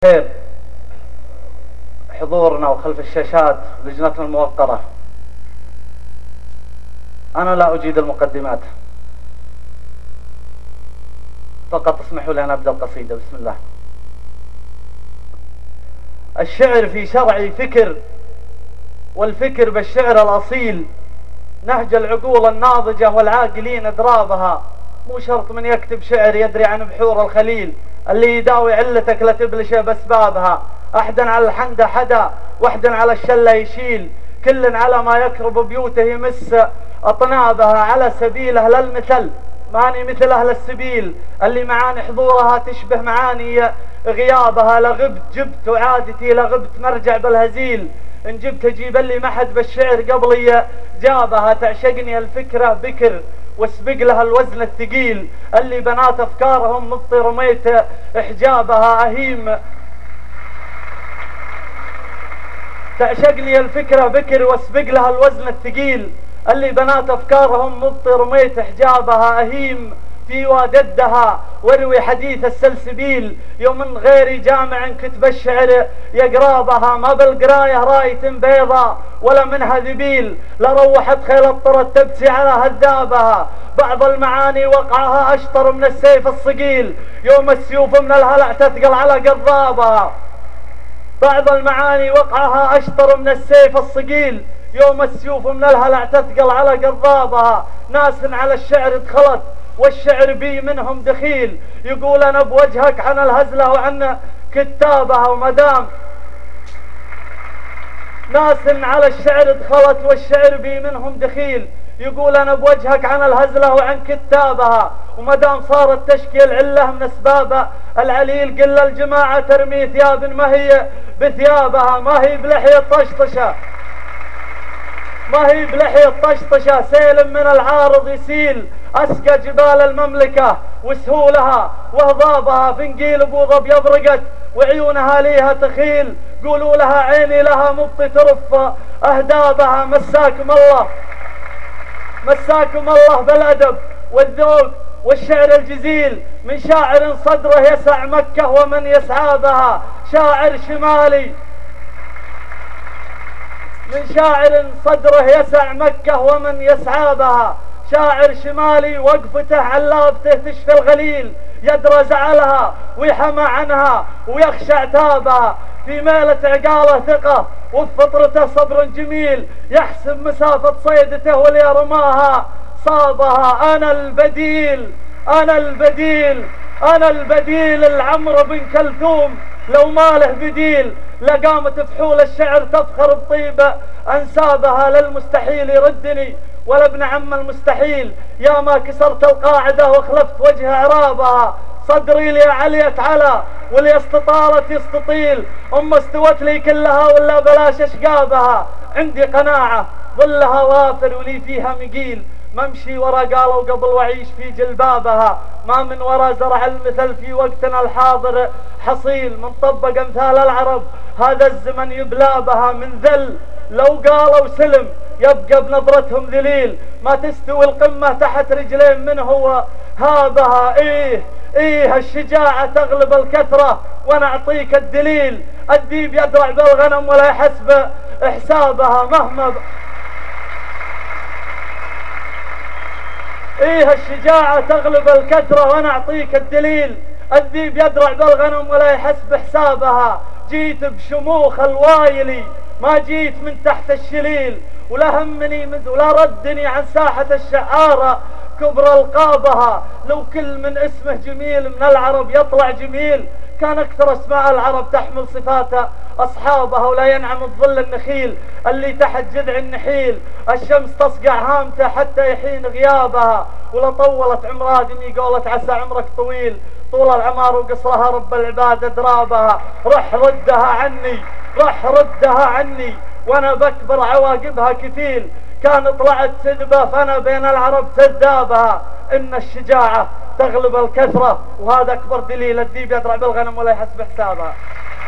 خير حضورنا وخلف الشاشات لجنتنا الموقرة. أنا لا أجيد المقدمات، فقط اسمحوا لي أن أبدأ القصيدة. بسم الله. الشعر في شرعي فكر، والفكر بالشعر الأصيل، نهج العقول الناضجة والعاقلين أدرابها. مو شرط من يكتب شعر يدري عن بحور الخليل، اللي يداوي علتك لا تبلشه بأسبابها. أحدا على الحندة حدا، وحدا على الشلة يشيل، كل على ما يكرب بيوته يمس أطنابها. على سبيل أهل المثل ماني مثل أهل السبيل، اللي معاني حضورها تشبه معاني غيابها. لغبت جبت وعادتي لغبت مرجع بالهزيل، إن جبت أجيب اللي ما حد بالشعر قبلي جابها. تعشقني الفكرة بكر واسبق لها الوزن الثقيل، اللي بنات أفكارهم مفطي رميت إحجابها. أهيم تعشقني الفكرة بكر واسبق لها الوزن الثقيل، اللي بنات أفكارهم مفطي رميت إحجابها. أهيم في واددها واروي حديث السلسبيل، يوم من غيري جامع كتب الشعر يقرابها. ما بالقراية راية بيضاء ولا منها ذبيل، لروحت خيل الطرد تبكي على هذابها. بعض المعاني وقعها أشطر من السيف الصقيل، يوم السيوف من الهلع تثقل على قضابها. بعض المعاني وقعها أشطر من السيف الصقيل، يوم السيوف من الهلع تثقل على قضابها. ناس على الشعر دخلت والشعر بي منهم دخيل، يقول أنا بوجهك عن الهزلة وعن كتابها. ومدام ناس على الشعر دخلت والشعر بي منهم دخيل، يقول أنا بوجهك عن الهزلة وعن كتابها. ومدام صارت تشكي العلة من أسباب العليل، قل الجماعة ترمي ثياب ما هي بثيابها. ما هي بلحية طشطشة، ما هي بلحية طشطشة، سيل من العارض يسيل. أسقى جبال المملكة وسهولها وهضابها، فنقيل بوضب يبرقت وعيونها ليها تخيل. قولوا لها عيني لها مبطي ترف أهدابها. مساكم الله، مساكم الله بالأدب والذوق والشعر الجزيل، من شاعر صدره يسع مكة ومن يسعى بها. شاعر شمالي، من شاعر صدره يسع مكة ومن يسعى بها. شاعر شمالي وقفته علابته تشفي الغليل، يدرى زعلها ويحمى عنها ويخشى عتابها. في ميلة عقاله ثقة وفي فطرته صبر جميل، يحسب مسافة صيدته واللي رماها صابها. أنا البديل، أنا البديل، أنا البديل العمر بن كلثوم لو ما له بديل. لقامت فحول الشعر تفخر بطيبة أنسابها. للمستحيل يردني ولا ابن عم المستحيل، يا ما كسرت القاعدة وخلفت وجه عرابها. صدري لي عليت على واللي استطالت يستطيل، أم استوت لي كلها ولا بلاش أشقابها. عندي قناعة ظلها وافر ولي فيها مقيل، ممشي ورا قالوا قبل وعيش في جلبابها. ما من ورا زرع المثل في وقتنا الحاضر حصيل، من طبق امثال العرب هذا الزمن يبلى بها. من ذل لو قالوا سلم يبقى بنظرتهم ذليل، ما تستوي القمة تحت رجلين من هو هابها. ايه الشجاعة تغلب الكثرة وانا اعطيك الدليل، الديب يدرع بالغنم ولا يحسب حسابها. مهما الشجاعة تغلب الكثرة وانا اعطيك الدليل، الذيب يدرع بالغنم ولا يحسب حسابها. جيت بشموخ الوايلي ما جيت من تحت الشليل، ولا همني ولا ردني عن ساحة الشعارة كبر القابها. لو كل من اسمه جميل من العرب يطلع جميل، كان أكثر أسماء العرب تحمل صفات أصحابها. ولا ينعم الظل النخيل اللي تحت جذع النحيل، الشمس تصقع هامته حتى يحين غيابها. ولا طولت عمر آدمي قولت عسى عمرك طويل، طول العمار وقصرها رب العباد أدرابها. رح ردها عني، رح ردها عني، وانا بكبر عواقبها كفيل. كان طلعت سذبة فانا بين العرب سذابها. ان الشجاعة تغلب الكثرة وهذا اكبر دليل، الذيب يدرع بالغنم ولا يحسب حسابها.